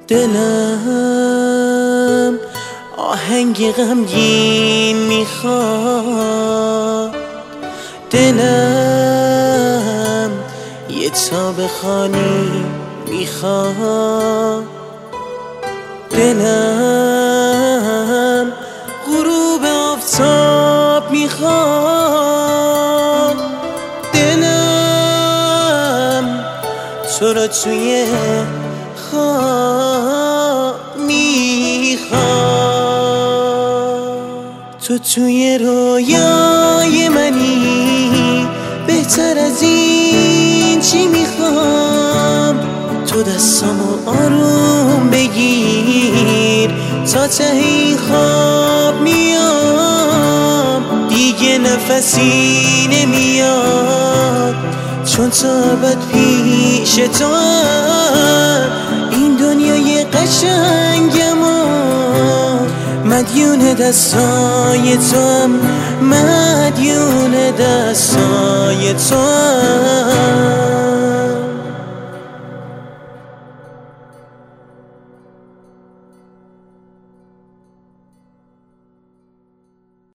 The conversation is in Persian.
دلم آهنگ غمگین میخواد، دلم یه تاب خالی میخواد، دلم غروب آفتاب میخواد، دلم تو را توی خواب میخواد. تو توی رویای منی، بهتر از این چی میخوام؟ تو دستامو آروم بگیر تا ته این خواب میام، دیگه نفسی نمیاد چون تو ابد پیش تو هم. این دنیای قشنگمو مدیون دستای تو هم، مدیون دستای تو هم.